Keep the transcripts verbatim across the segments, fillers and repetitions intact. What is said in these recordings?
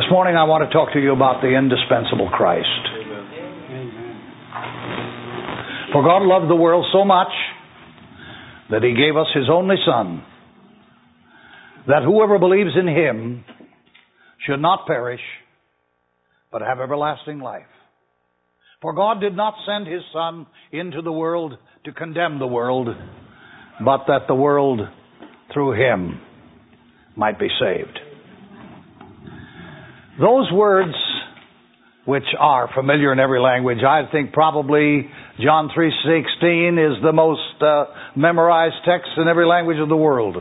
This morning I want to talk to you about the indispensable Christ. For God loved the world so much that He gave us His only Son, that whoever believes in Him should not perish, but have everlasting life. For God did not send His Son into the world to condemn the world, but that the world through Him might be saved. Those words, which are familiar in every language, I think probably John three sixteen is the most uh, memorized text in every language of the world.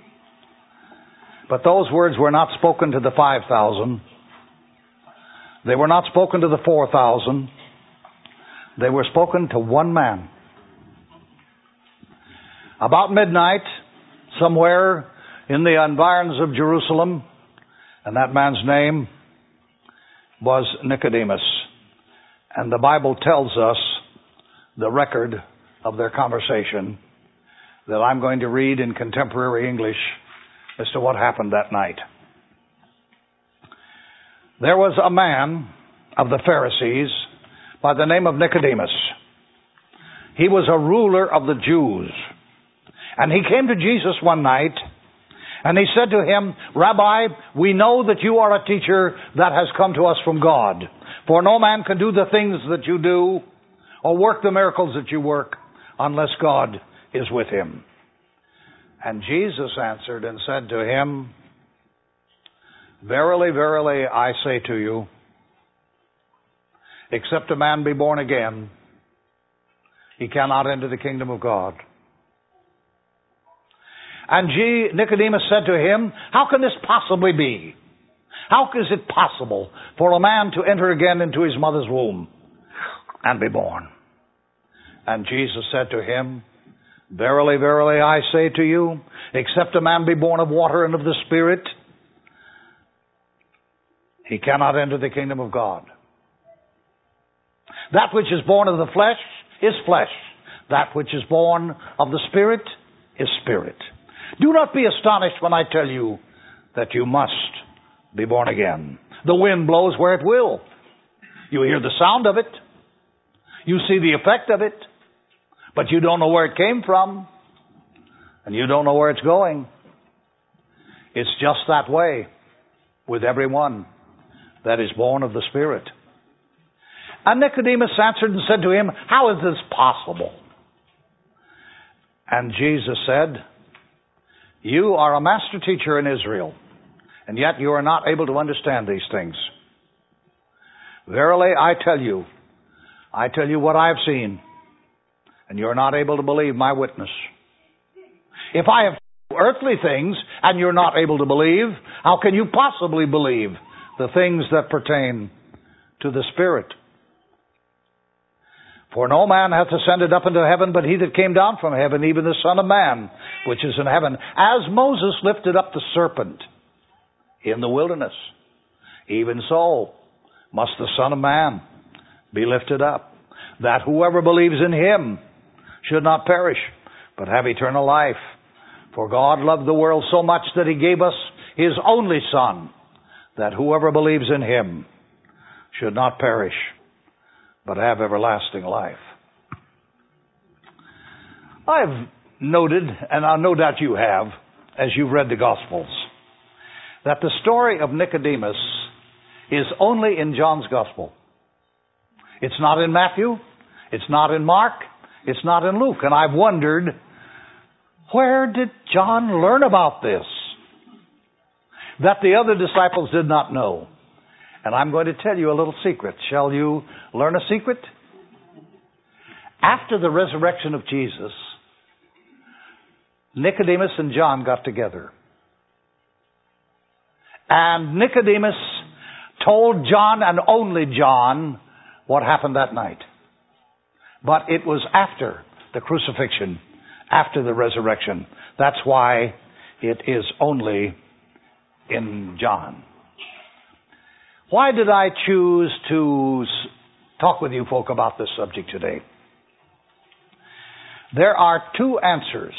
But those words were not spoken to the five thousand. They were not spoken to the four thousand. They were spoken to one man. About midnight, somewhere in the environs of Jerusalem, and that man's name was Nicodemus. And the Bible tells us the record of their conversation that I'm going to read in contemporary English as to what happened that night. There was a man of the Pharisees by the name of Nicodemus. He was a ruler of the Jews. And he came to Jesus one night, and he said to him, "Rabbi, we know that you are a teacher that has come to us from God. For no man can do the things that you do or work the miracles that you work unless God is with him." And Jesus answered and said to him, "Verily, verily, I say to you, except a man be born again, he cannot enter the kingdom of God." And Nicodemus said to him, "How can this possibly be? How is it possible for a man to enter again into his mother's womb and be born?" And Jesus said to him, "Verily, verily, I say to you, except a man be born of water and of the Spirit, he cannot enter the kingdom of God. That which is born of the flesh is flesh. That which is born of the Spirit is spirit. Do not be astonished when I tell you that you must be born again. The wind blows where it will. You hear the sound of it. You see the effect of it. But you don't know where it came from. And you don't know where it's going. It's just that way with everyone that is born of the Spirit." And Nicodemus answered and said to him, "How is this possible?" And Jesus said, "You are a master teacher in Israel, and yet you are not able to understand these things. Verily, I tell you, I tell you what I have seen, and you are not able to believe my witness. If I have earthly things, and you're not able to believe, how can you possibly believe the things that pertain to the Spirit? For no man hath ascended up into heaven, but he that came down from heaven, even the Son of Man, which is in heaven. As Moses lifted up the serpent in the wilderness, even so must the Son of Man be lifted up, that whoever believes in him should not perish, but have eternal life. For God loved the world so much that he gave us his only Son, that whoever believes in him should not perish, but have everlasting life." I've noted, and I no doubt you have, as you've read the Gospels, that the story of Nicodemus is only in John's Gospel. It's not in Matthew, it's not in Mark, it's not in Luke. And I've wondered, where did John learn about this that the other disciples did not know? And I'm going to tell you a little secret. Shall you learn a secret? After the resurrection of Jesus, Nicodemus and John got together. And Nicodemus told John, and only John, what happened that night. But it was after the crucifixion, after the resurrection. That's why it is only in John. Why did I choose to talk with you folk about this subject today? There are two answers.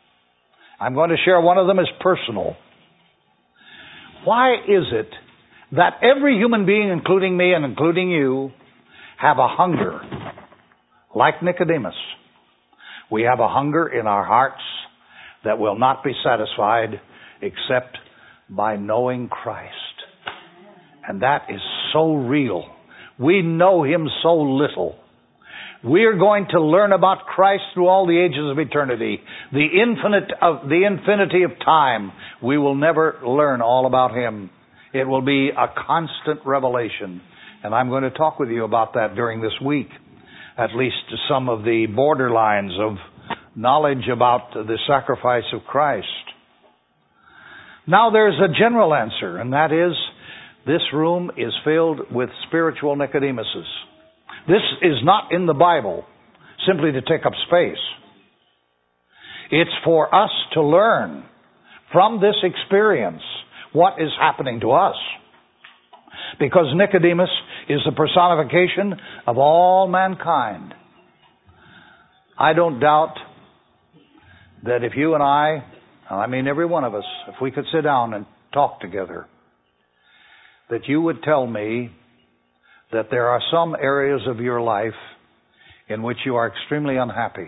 I'm going to share one of them as personal. Why is it that every human being, including me and including you, have a hunger, like Nicodemus. We have a hunger in our hearts that will not be satisfied except by knowing Christ. And that is so real. We know Him so little. We are going to learn about Christ through all the ages of eternity. The infinite of the infinity of time. We will never learn all about Him. It will be a constant revelation. And I'm going to talk with you about that during this week. At least some of the borderlines of knowledge about the sacrifice of Christ. Now there's a general answer, and that is, this room is filled with spiritual Nicodemuses. This is not in the Bible simply to take up space. It's for us to learn from this experience what is happening to us. Because Nicodemus is the personification of all mankind. I don't doubt that if you and I, I mean every one of us, if we could sit down and talk together, that you would tell me that there are some areas of your life in which you are extremely unhappy.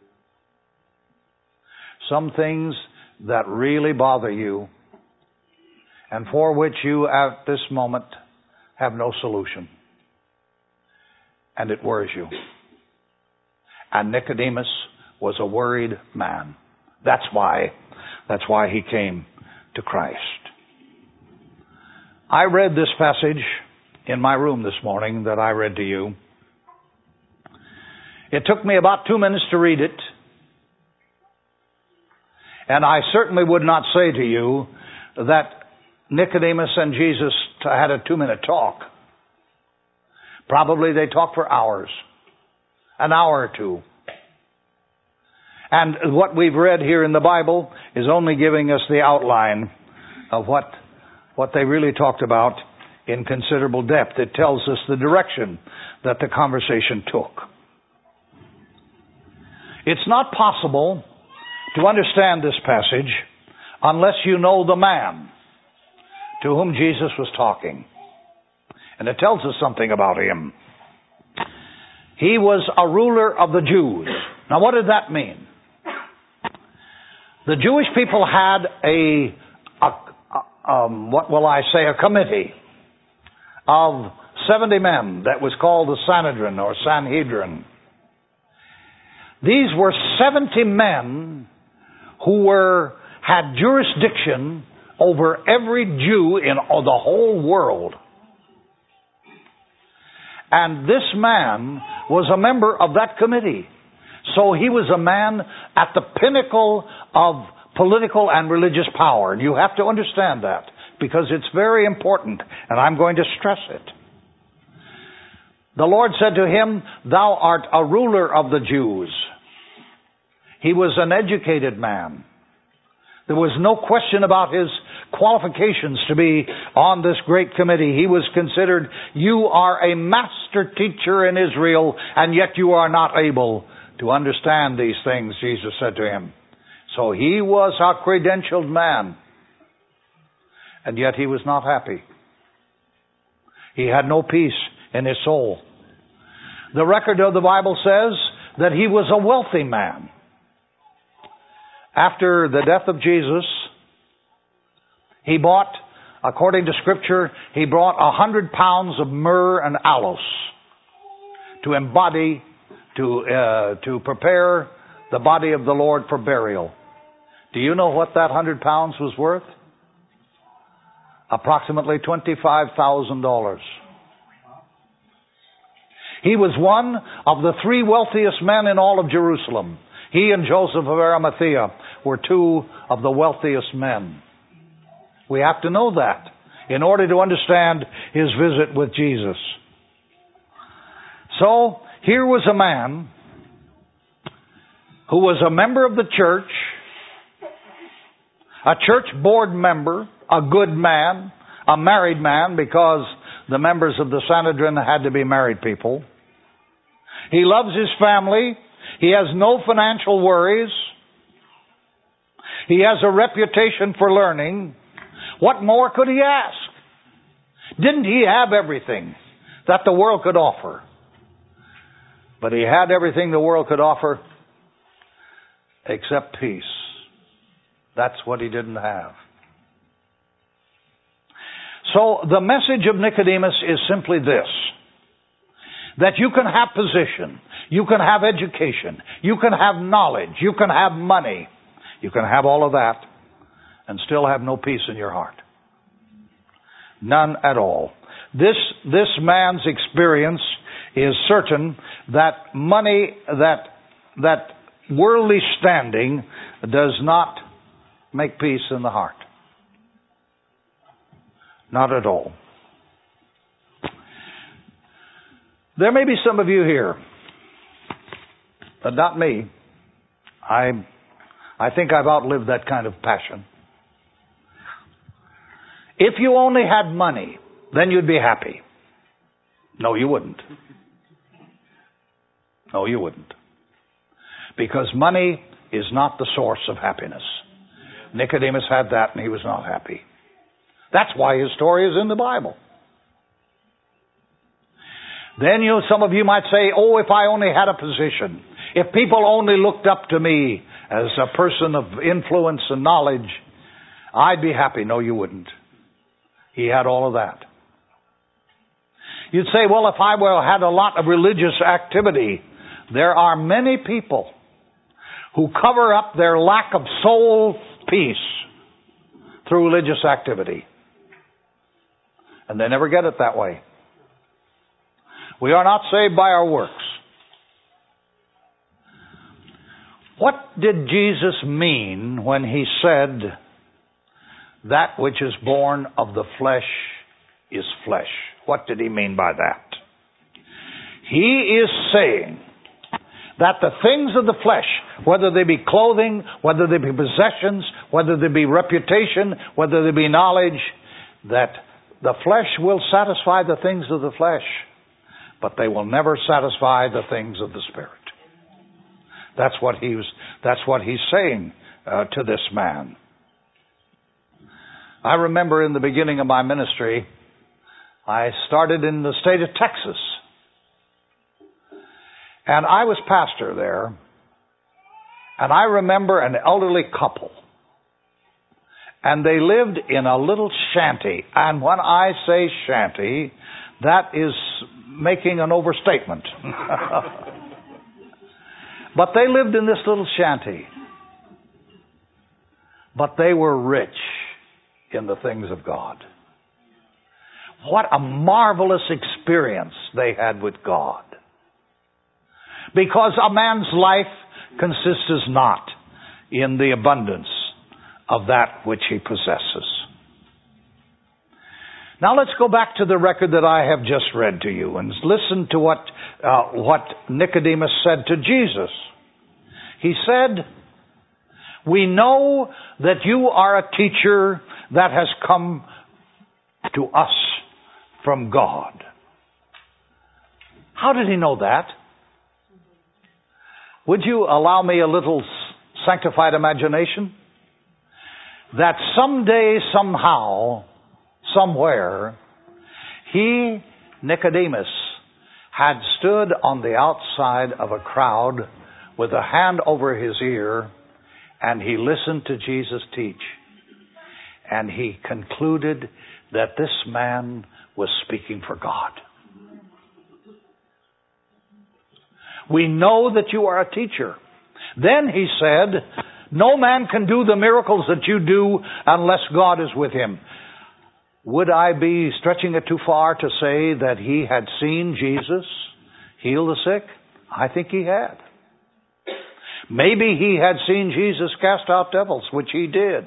Some things that really bother you and for which you at this moment have no solution. And it worries you. And Nicodemus was a worried man. That's why, that's why he came to Christ. I read this passage in my room this morning that I read to you. It took me about two minutes to read it. And I certainly would not say to you that Nicodemus and Jesus had a two-minute talk. Probably they talked for hours. An hour or two. And what we've read here in the Bible is only giving us the outline of what, what they really talked about in considerable depth. It tells us the direction that the conversation took. It's not possible to understand this passage unless you know the man to whom Jesus was talking. And it tells us something about him. He was a ruler of the Jews. Now what did that mean? The Jewish people had a, a, a um, what will I say, a committee of seventy men that was called the Sanhedrin or Sanhedrin. These were seventy men who were had jurisdiction over every Jew in the whole world. And this man was a member of that committee. So he was a man at the pinnacle of political and religious power. And you have to understand that because it's very important, and I'm going to stress it. The Lord said to him, "Thou art a ruler of the Jews." He was an educated man. There was no question about his qualifications to be on this great committee. He was considered, you are a master teacher in Israel, and yet you are not able to understand these things, Jesus said to him. So he was a credentialed man, and yet he was not happy. He had no peace in his soul. The record of the Bible says that he was a wealthy man. After the death of Jesus, he bought, according to Scripture, he brought a hundred pounds of myrrh and aloes to embody, to uh, to prepare the body of the Lord for burial. Do you know what that hundred pounds was worth? Approximately twenty-five thousand dollars. He was one of the three wealthiest men in all of Jerusalem. He and Joseph of Arimathea were two of the wealthiest men. We have to know that in order to understand his visit with Jesus. So, here was a man who was a member of the church, a church board member, a good man, a married man, because the members of the Sanhedrin had to be married people. He loves his family. He has no financial worries. He has a reputation for learning. What more could he ask? Didn't he have everything that the world could offer? But he had everything the world could offer except peace. That's what he didn't have. So the message of Nicodemus is simply this: that you can have position, you can have education, you can have knowledge, you can have money, you can have all of that and still have no peace in your heart. None at all. This, this man's experience is certain that money, that, that worldly standing does not make peace in the heart. Not at all. There may be some of you here, but not me. I, I think I've outlived that kind of passion. If you only had money, then you'd be happy. No, you wouldn't. No, you wouldn't. Because money is not the source of happiness. Nicodemus had that and he was not happy. That's why his story is in the Bible. Then you, some of you might say, oh, if I only had a position, if people only looked up to me as a person of influence and knowledge, I'd be happy. No, you wouldn't. He had all of that. You'd say, well, if I were, had a lot of religious activity, there are many people who cover up their lack of soul peace through religious activity. And they never get it that way. We are not saved by our works. What did Jesus mean when he said, that which is born of the flesh is flesh? What did he mean by that? He is saying that the things of the flesh, whether they be clothing, whether they be possessions, whether they be reputation, whether they be knowledge, that the flesh will satisfy the things of the flesh, but they will never satisfy the things of the Spirit. That's what he was, that's what he's saying uh, to this man. I remember in the beginning of my ministry, I started in the state of Texas. And I was pastor there. And I remember an elderly couple. And they lived in a little shanty. And when I say shanty, that is making an overstatement. But they lived in this little shanty. But they were rich in the things of God. What a marvelous experience they had with God. Because a man's life consists not in the abundance of that which he possesses. Now let's go back to the record that I have just read to you and listen to what uh, what Nicodemus said to Jesus. He said, we know that you are a teacher that has come to us from God. How did he know that? Would you allow me a little sanctified imagination? That someday, somehow, somewhere, he, Nicodemus, had stood on the outside of a crowd with a hand over his ear, and he listened to Jesus teach. And he concluded that this man was speaking for God. We know that you are a teacher. Then he said, no man can do the miracles that you do unless God is with him. Would I be stretching it too far to say that he had seen Jesus heal the sick? I think he had. Maybe he had seen Jesus cast out devils, which he did.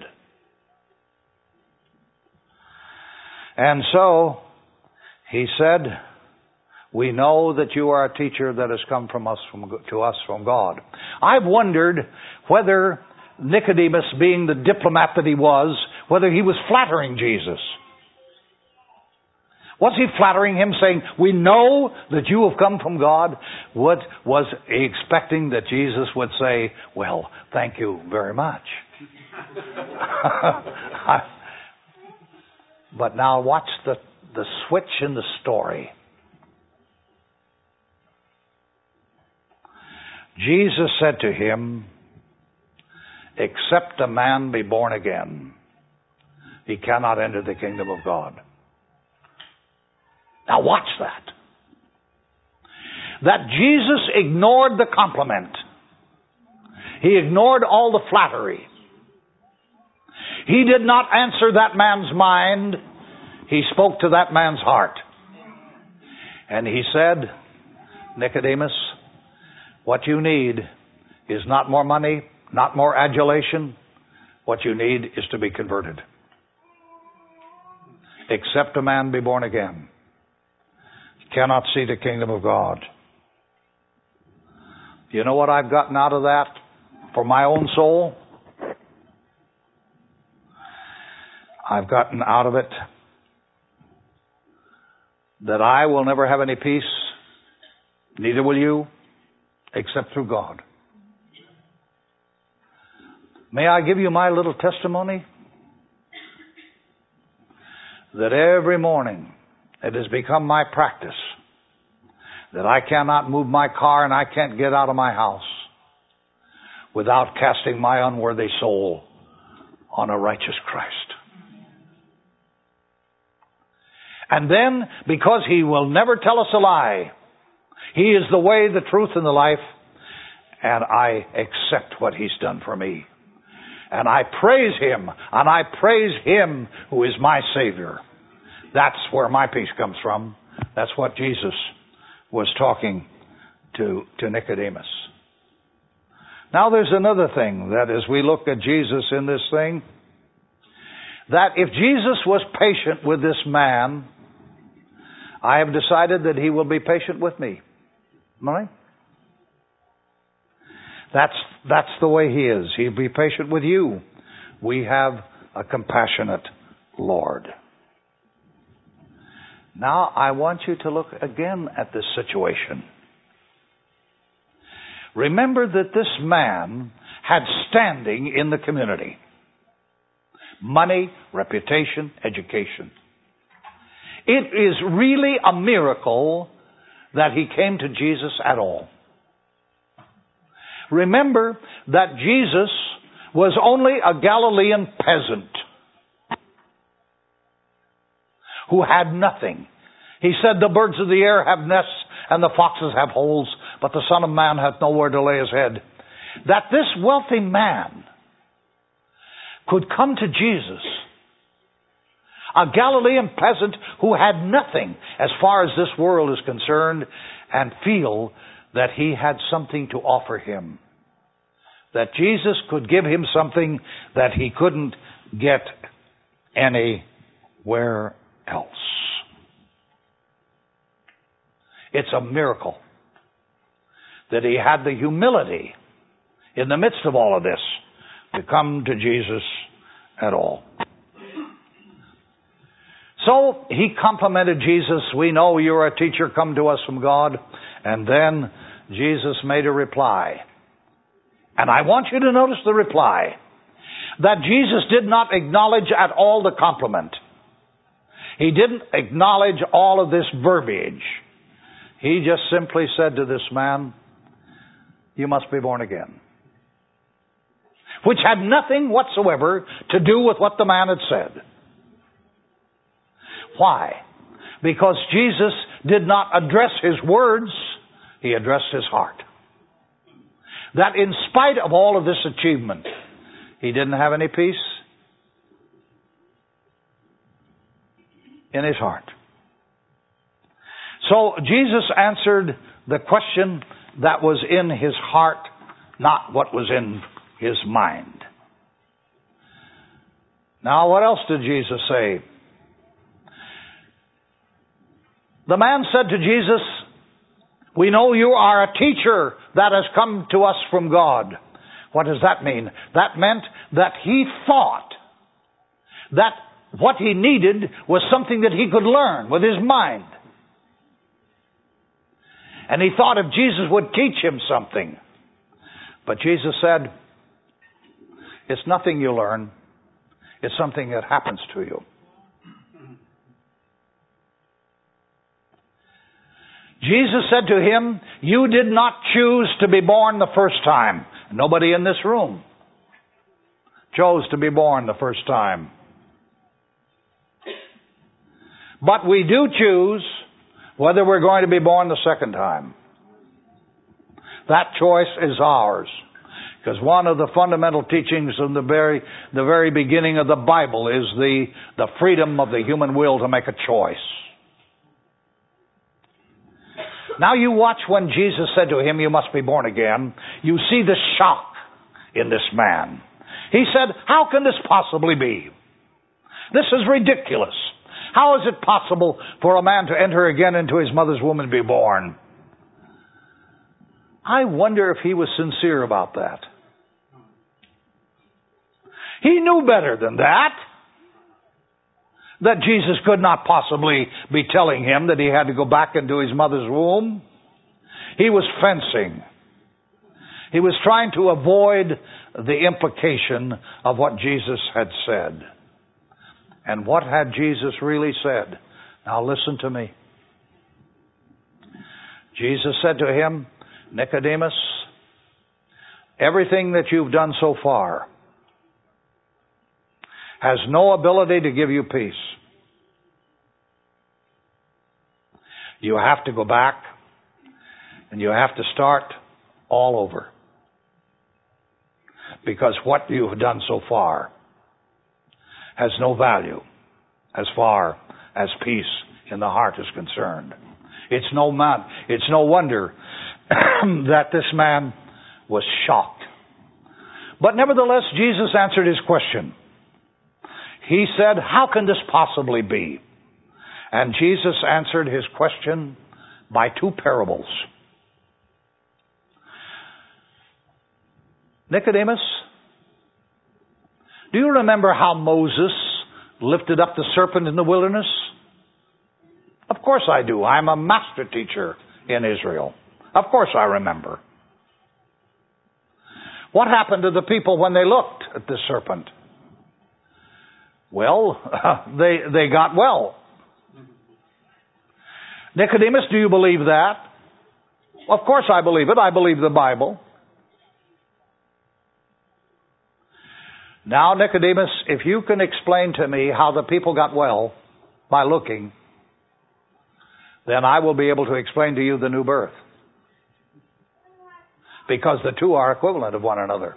And so he said, we know that you are a teacher that has come from us from, to us from God. I've wondered whether Nicodemus, being the diplomat that he was, whether he was flattering Jesus. Was he flattering him, saying, we know that you have come from God? What was he expecting that Jesus would say, well, thank you very much? But now watch the, the switch in the story. Jesus said to him, except a man be born again, he cannot enter the kingdom of God. Now watch that. That Jesus ignored the compliment. He ignored all the flattery. He did not answer that man's mind. He spoke to that man's heart. And he said, Nicodemus, what you need is not more money, not more adulation. What you need is to be converted. Except a man be born again, he cannot see the kingdom of God. You know what I've gotten out of that for my own soul? I've gotten out of it that I will never have any peace, neither will you, except through God. May I give you my little testimony? That every morning it has become my practice that I cannot move my car and I can't get out of my house without casting my unworthy soul on a righteous Christ. And then, because He will never tell us a lie, He is the way, the truth, and the life, and I accept what He's done for me. And I praise Him, and I praise Him who is my Savior. That's where my peace comes from. That's what Jesus was talking to, to Nicodemus. Now there's another thing that as we look at Jesus in this thing, that if Jesus was patient with this man, I have decided that He will be patient with me. Right? That's, that's the way He is. He'll be patient with you. We have a compassionate Lord. Now I want you to look again at this situation. Remember that this man had standing in the community. Money, reputation, education. It is really a miracle that he came to Jesus at all. Remember that Jesus was only a Galilean peasant who had nothing. He said, the birds of the air have nests and the foxes have holes, but the Son of Man hath nowhere to lay his head. That this wealthy man could come to Jesus, a Galilean peasant who had nothing as far as this world is concerned, and feel that he had something to offer him. That Jesus could give him something that he couldn't get anywhere else. It's a miracle that he had the humility in the midst of all of this to come to Jesus at all. So he complimented Jesus. We know you're a teacher come to us from God. And then Jesus made a reply. And I want you to notice the reply. That Jesus did not acknowledge at all the compliment. He didn't acknowledge all of this verbiage. He just simply said to this man, you must be born again. Which had nothing whatsoever to do with what the man had said. Why? Because Jesus did not address his words, he addressed his heart. That in spite of all of this achievement, he didn't have any peace in his heart. So Jesus answered the question that was in his heart, not what was in his mind. Now, what else did Jesus say? The man said to Jesus, we know you are a teacher that has come to us from God. What does that mean? That meant that he thought that what he needed was something that he could learn with his mind. And he thought if Jesus would teach him something. But Jesus said, it's nothing you learn. It's something that happens to you. Jesus said to him, you did not choose to be born the first time. Nobody in this room chose to be born the first time. But we do choose whether we're going to be born the second time. That choice is ours. Because one of the fundamental teachings in the very, the very beginning of the Bible is the, the freedom of the human will to make a choice. Now you watch when Jesus said to him, you must be born again. You see the shock in this man. He said, how can this possibly be? This is ridiculous. How is it possible for a man to enter again into his mother's womb and be born? I wonder if he was sincere about that. He knew better than that. That Jesus could not possibly be telling him that he had to go back into his mother's womb. He was fencing. He was trying to avoid the implication of what Jesus had said. And what had Jesus really said? Now listen to me. Jesus said to him, Nicodemus, everything that you've done so far has no ability to give you peace. You have to go back and you have to start all over. Because what you have done so far has no value as far as peace in the heart is concerned. It's no man, it's no wonder that this man was shocked. But nevertheless, Jesus answered his question. He said, how can this possibly be? And Jesus answered his question by two parables. Nicodemus, do you remember how Moses lifted up the serpent in the wilderness? Of course I do. I'm a master teacher in Israel. Of course I remember. What happened to the people when they looked at the serpent? Well, they they got well. Nicodemus, do you believe that? Of course I believe it. I believe the Bible. Now, Nicodemus, if you can explain to me how the people got well by looking, then I will be able to explain to you the new birth. Because the two are equivalent of one another.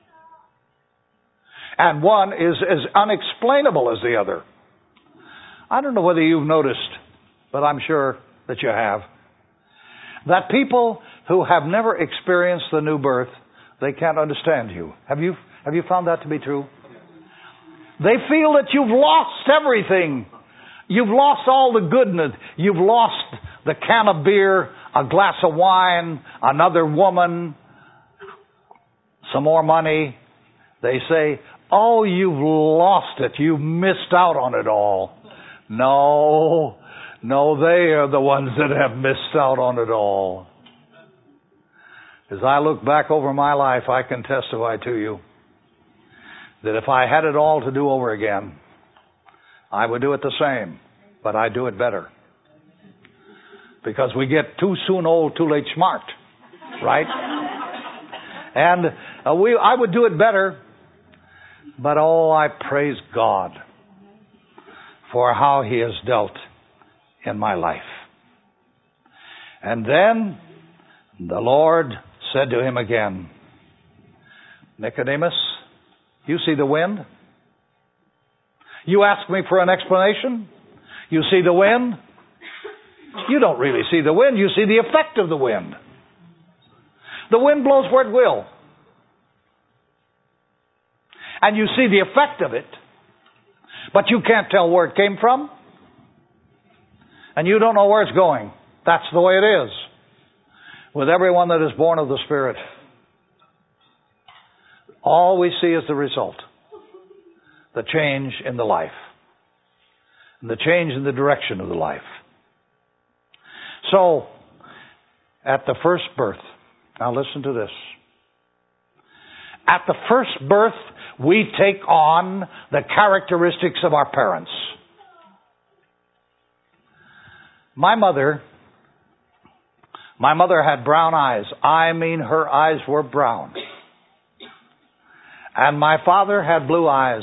And one is as unexplainable as the other. I don't know whether you've noticed, but I'm sure that you have, that people who have never experienced the new birth, they can't understand you. Have you, have you found that to be true? They feel that you've lost everything. You've lost all the goodness. You've lost the can of beer, a glass of wine, another woman, some more money. They say, oh, you've lost it. You've missed out on it all. No, no, they are the ones that have missed out on it all. As I look back over my life, I can testify to you that if I had it all to do over again, I would do it the same, but I do it better. Because we get too soon old, too late smart, right? And uh, we, I would do it better, but oh, I praise God for how He has dealt in my life. And then the Lord said to him again, Nicodemus, you see the wind? You ask me for an explanation? You see the wind? You don't really see the wind. You see the effect of the wind. The wind blows where it will. And you see the effect of it, but you can't tell where it came from. And you don't know where it's going. That's the way it is with everyone that is born of the Spirit. All we see is the result. The change in the life. And the change in the direction of the life. So, at the first birth, now listen to this. At the first birth, we take on the characteristics of our parents. My mother My mother had brown eyes. I mean, her eyes were brown. And my father had blue eyes.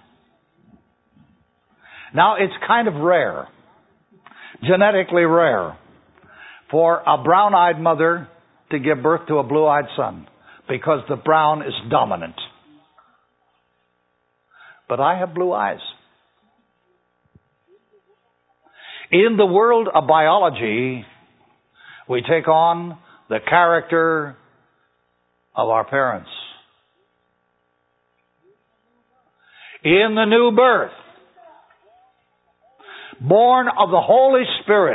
Now, it's kind of rare, genetically rare, for a brown-eyed mother to give birth to a blue-eyed son, because the brown is dominant. But I have blue eyes. In the world of biology, we take on the character of our parents. In the new birth, born of the Holy Spirit,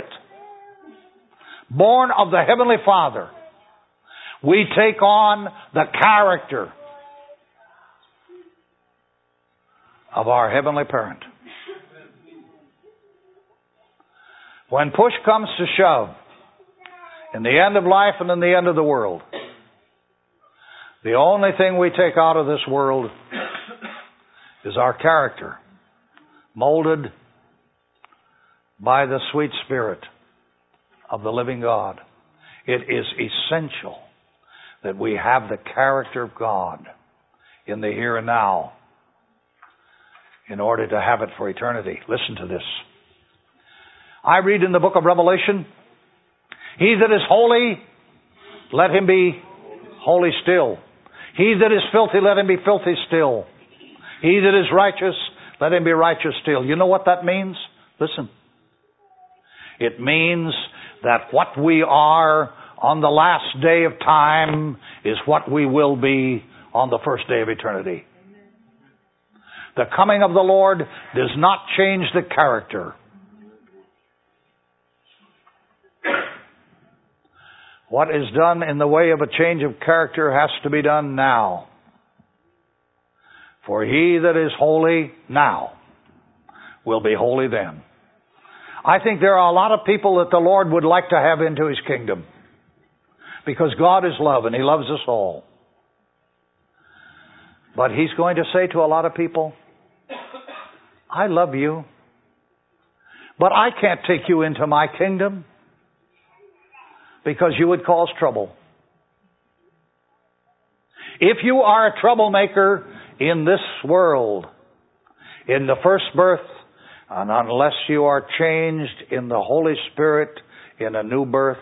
born of the Heavenly Father, we take on the character of our Heavenly Parent. When push comes to shove, in the end of life and in the end of the world, the only thing we take out of this world is our character, molded by the sweet Spirit of the living God. It is essential that we have the character of God in the here and now in order to have it for eternity. Listen to this. I read in the book of Revelation, he that is holy, let him be holy still. He that is filthy, let him be filthy still. He that is righteous, let him be righteous still. You know what that means? Listen. It means that what we are on the last day of time is what we will be on the first day of eternity. The coming of the Lord does not change the character. What is done in the way of a change of character has to be done now. For he that is holy now will be holy then. I think there are a lot of people that the Lord would like to have into His kingdom, because God is love and He loves us all. But He's going to say to a lot of people, I love you, but I can't take you into my kingdom because you would cause trouble. If you are a troublemaker in this world, in the first birth, and unless you are changed in the Holy Spirit in a new birth,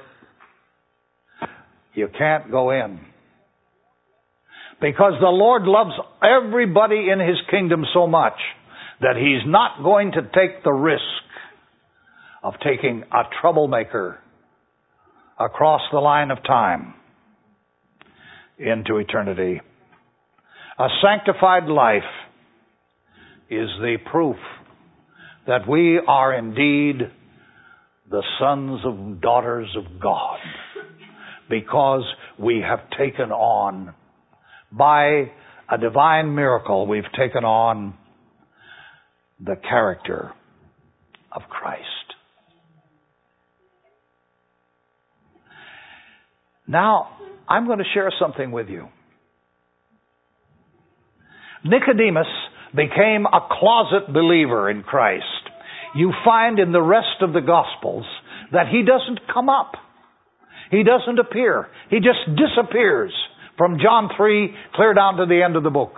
you can't go in. Because the Lord loves everybody in His kingdom so much that He's not going to take the risk of taking a troublemaker across the line of time into eternity. A sanctified life is the proof that we are indeed the sons and daughters of God, because we have taken on, by a divine miracle, we've taken on the character of Christ. Now, I'm going to share something with you. Nicodemus became a closet believer in Christ. You find in the rest of the Gospels that he doesn't come up. He doesn't appear. He just disappears from John three clear down to the end of the book.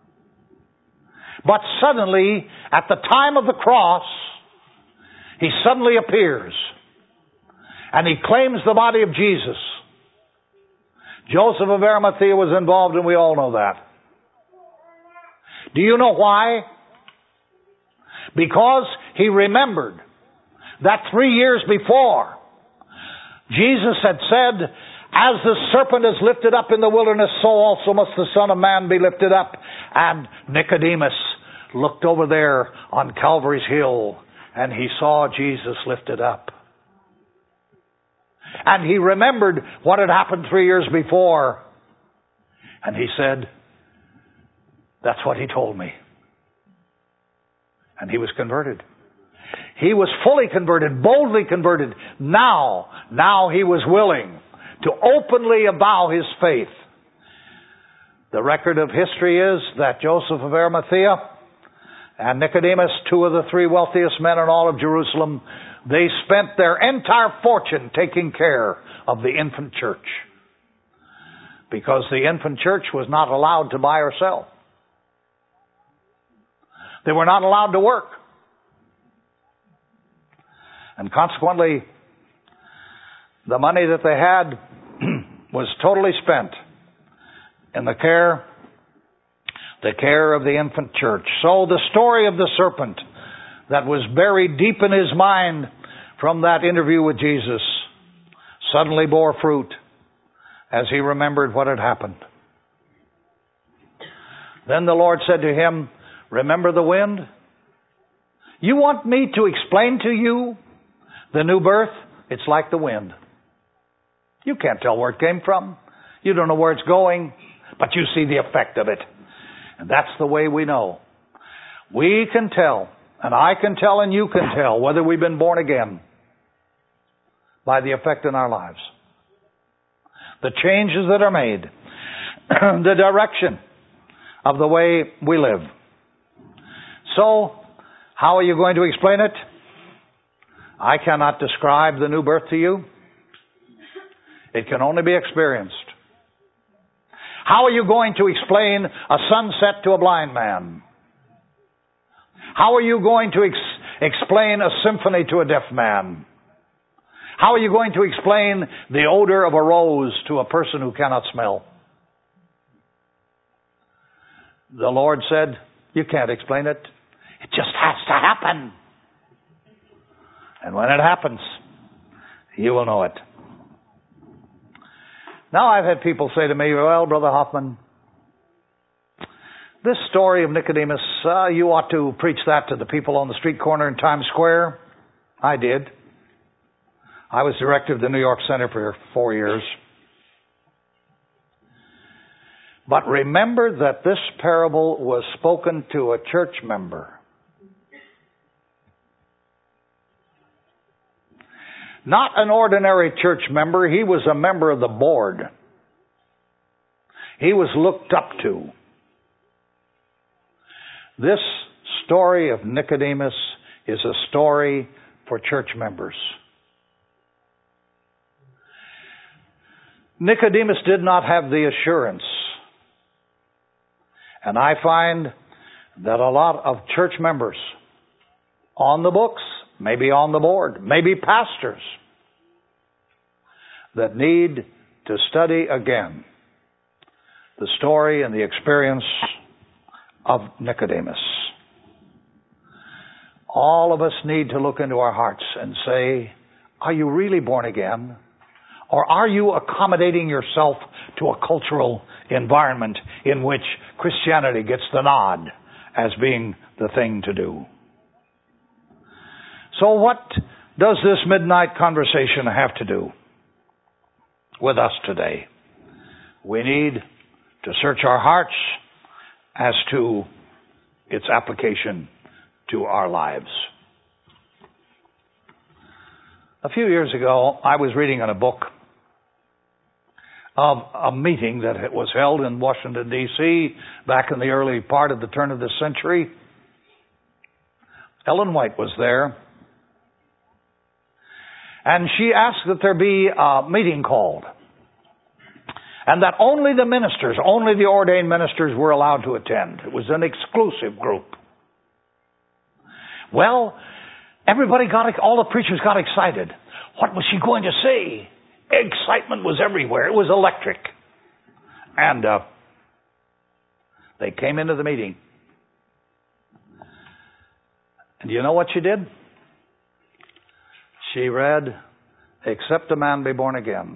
But suddenly, at the time of the cross, he suddenly appears. And he claims the body of Jesus. Joseph of Arimathea was involved, and we all know that. Do you know why? Because he remembered that three years before, Jesus had said, as the serpent is lifted up in the wilderness, so also must the Son of Man be lifted up. And Nicodemus looked over there on Calvary's hill, and he saw Jesus lifted up. And he remembered what had happened three years before. And he said, that's what he told me. And he was converted. He was fully converted, boldly converted. Now, now he was willing to openly avow his faith. The record of history is that Joseph of Arimathea and Nicodemus, two of the three wealthiest men in all of Jerusalem, they spent their entire fortune taking care of the infant church. Because the infant church was not allowed to buy or sell. They were not allowed to work. And consequently, the money that they had was totally spent in the care, the care of the infant church. So the story of the serpent that was buried deep in his mind from that interview with Jesus suddenly bore fruit as he remembered what had happened. Then the Lord said to him, remember the wind? You want me to explain to you the new birth? It's like the wind. You can't tell where it came from. You don't know where it's going, but you see the effect of it. And that's the way we know. We can tell, and I can tell, and you can tell whether we've been born again by the effect in our lives. The changes that are made, the direction of the way we live. So, how are you going to explain it? I cannot describe the new birth to you. It can only be experienced. How are you going to explain a sunset to a blind man? How are you going to ex- explain a symphony to a deaf man? How are you going to explain the odor of a rose to a person who cannot smell? The Lord said, you can't explain it. It just has to happen. And when it happens, you will know it. Now I've had people say to me, well, Brother Hoffman, this story of Nicodemus, uh, you ought to preach that to the people on the street corner in Times Square. I did. I was director of the New York Center for four years. But remember that this parable was spoken to a church member. Not an ordinary church member. He was a member of the board. He was looked up to. This story of Nicodemus is a story for church members. Nicodemus did not have the assurance. And I find that a lot of church members on the books, maybe on the board, maybe pastors, that need to study again the story and the experience of Nicodemus. All of us need to look into our hearts and say, are you really born again? Or are you accommodating yourself to a cultural environment in which Christianity gets the nod as being the thing to do? So what does this midnight conversation have to do with us today? We need to search our hearts as to its application to our lives. A few years ago, I was reading in a book of a meeting that was held in Washington, D C back in the early part of the turn of this century. Ellen White was there. And she asked that there be a meeting called. And that only the ministers, only the ordained ministers were allowed to attend. It was an exclusive group. Well, everybody got, all the preachers got excited. What was she going to say? Excitement was everywhere. It was electric. And uh, they came into the meeting. And you know what she did? She read, except a man be born again,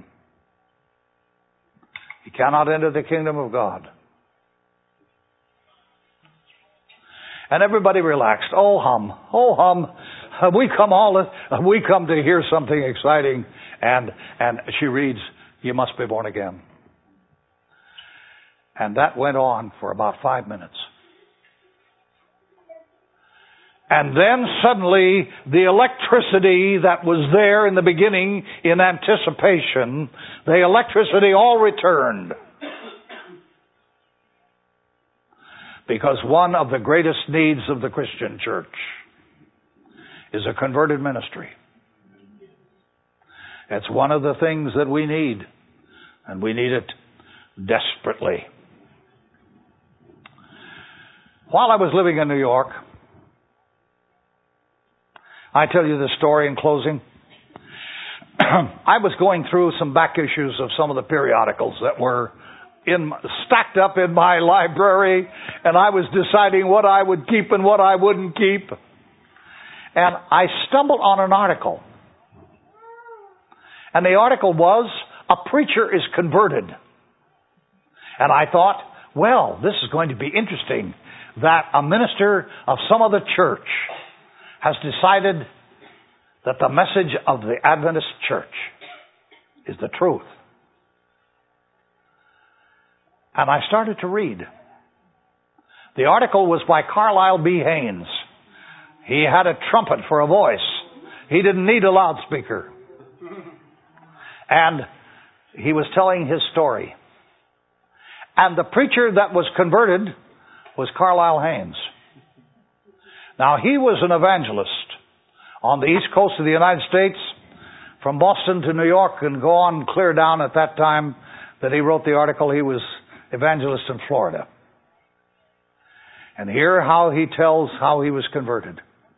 he cannot enter the kingdom of God. And everybody relaxed. Oh hum, oh hum. We come all we come to hear something exciting. And and she reads, you must be born again. And that went on for about five minutes. And then suddenly, the electricity that was there in the beginning in anticipation, the electricity all returned. Because one of the greatest needs of the Christian church is a converted ministry. It's one of the things that we need, and we need it desperately. While I was living in New York, I tell you this story in closing. I was going through some back issues of some of the periodicals that were in, stacked up in my library, and I was deciding what I would keep and what I wouldn't keep. And I stumbled on an article. And the article was, "A preacher is converted." And I thought, well, this is going to be interesting, that a minister of some other church has decided that the message of the Adventist church is the truth. And I started to read. The article was by Carlisle B. Haynes. He had a trumpet for a voice. He didn't need a loudspeaker. And he was telling his story. And the preacher that was converted was Carlisle Haynes. Now, he was an evangelist on the east coast of the United States, from Boston to New York, and go on clear down. At that time that he wrote the article, he was evangelist in Florida. And hear how he tells how he was converted.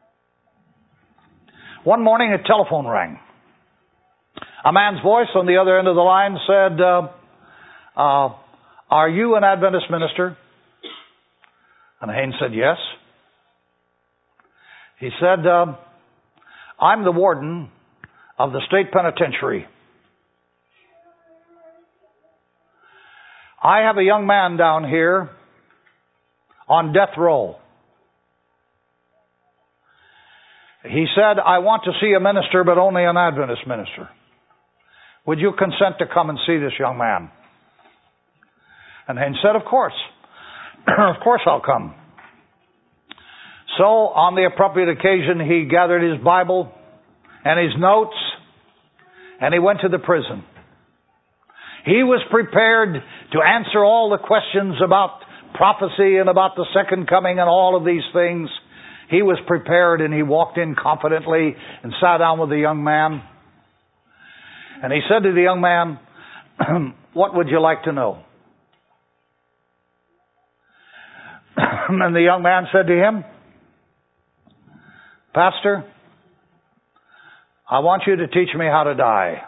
One morning a telephone rang. A man's voice on the other end of the line said, uh, uh, "Are you an Adventist minister?" And Haynes said, "Yes." He said, uh, "I'm the warden of the state penitentiary. I have a young man down here on death row. He said, I want to see a minister, but only an Adventist minister. Would you consent to come and see this young man?" And Haynes said, "Of course. Of course I'll come." So on the appropriate occasion, he gathered his Bible and his notes, and he went to the prison. He was prepared to answer all the questions about prophecy and about the second coming and all of these things. He was prepared, and he walked in confidently and sat down with the young man. And he said to the young man, "What would you like to know?" And the young man said to him, "Pastor, I want you to teach me how to die."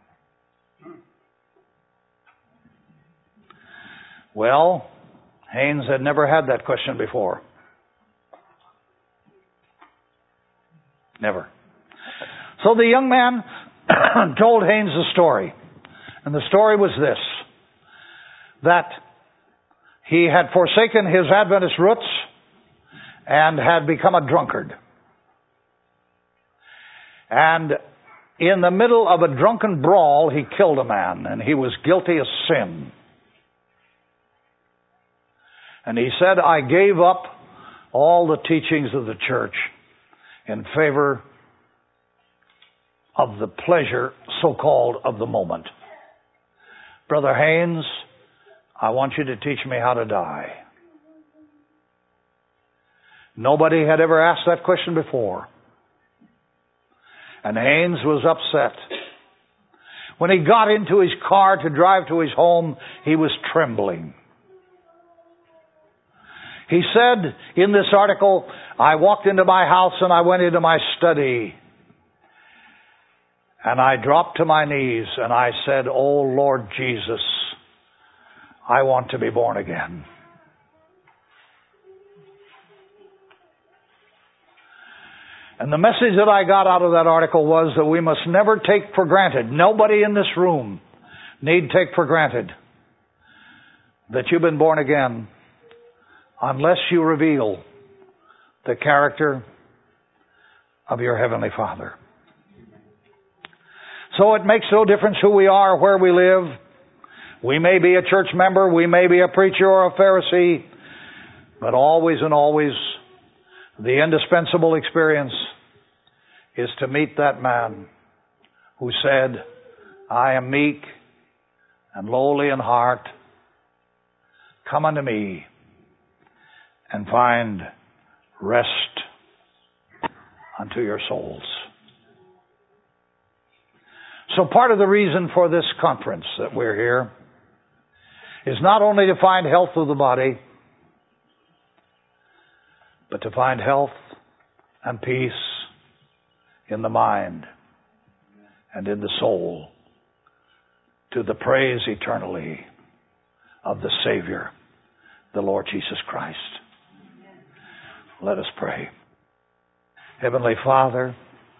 Well, Haynes had never had that question before. Never. So the young man told Haynes the story. And the story was this: that he had forsaken his Adventist roots and had become a drunkard. And in the middle of a drunken brawl, he killed a man, and he was guilty of sin. And he said, "I gave up all the teachings of the church in favor of the pleasure, so-called, of the moment. Brother Haynes, I want you to teach me how to die." Nobody had ever asked that question before. And Haynes was upset. When he got into his car to drive to his home, he was trembling. He said in this article, "I walked into my house and I went into my study. And I dropped to my knees and I said, 'Oh Lord Jesus, I want to be born again.'" And the message that I got out of that article was that we must never take for granted, nobody in this room need take for granted, that you've been born again unless you reveal the character of your Heavenly Father. So it makes no difference who we are, where we live. We may be a church member, we may be a preacher or a Pharisee, but always and always the indispensable experience is to meet that man who said, "I am meek and lowly in heart. Come unto me and find rest unto your souls." So part of the reason for this conference that we're here is not only to find health of the body, but to find health and peace in the mind and in the soul, to the praise eternally of the Savior, the Lord Jesus Christ. Let us pray. Heavenly Father,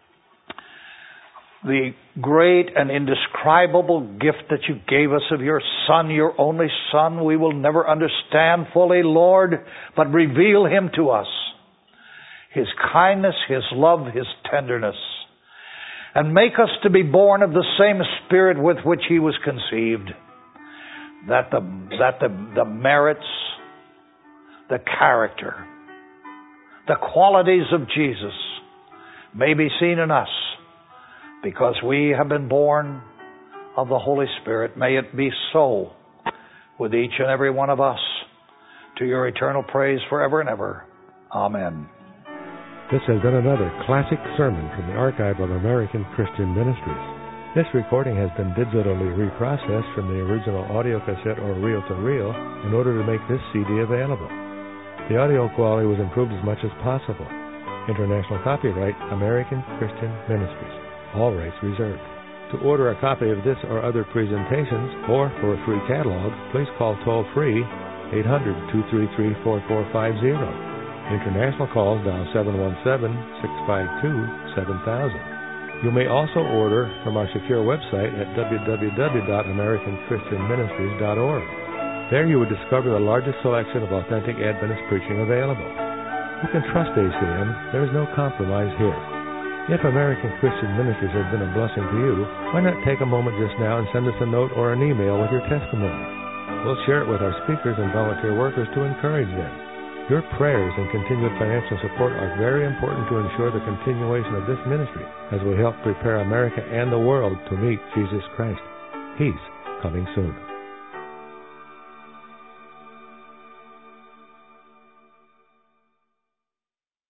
the great and indescribable gift that you gave us of your Son, your only Son, we will never understand fully, Lord, but reveal him to us. His kindness, his love, his tenderness, and make us to be born of the same Spirit with which he was conceived, that the, that the, the merits, the character, the qualities of Jesus may be seen in us, because we have been born of the Holy Spirit. May it be so with each and every one of us, to your eternal praise forever and ever. Amen. This has been another classic sermon from the Archive of American Christian Ministries. This recording has been digitally reprocessed from the original audio cassette or reel-to-reel in order to make this C D available. The audio quality was improved as much as possible. International copyright, American Christian Ministries. All rights reserved. To order a copy of this or other presentations, or for a free catalog, please call toll-free eight hundred, two three three, four four five zero. International calls dial seven one seven, six five two, seven thousand. You may also order from our secure website at w w w dot american christian ministries dot org. There you would discover the largest selection of authentic Adventist preaching available. You can trust A C M. There is no compromise here. If American Christian Ministries has been a blessing to you, why not take a moment just now and send us a note or an email with your testimony? We'll share it with our speakers and volunteer workers to encourage them. Your prayers and continued financial support are very important to ensure the continuation of this ministry as we help prepare America and the world to meet Jesus Christ. He's coming soon.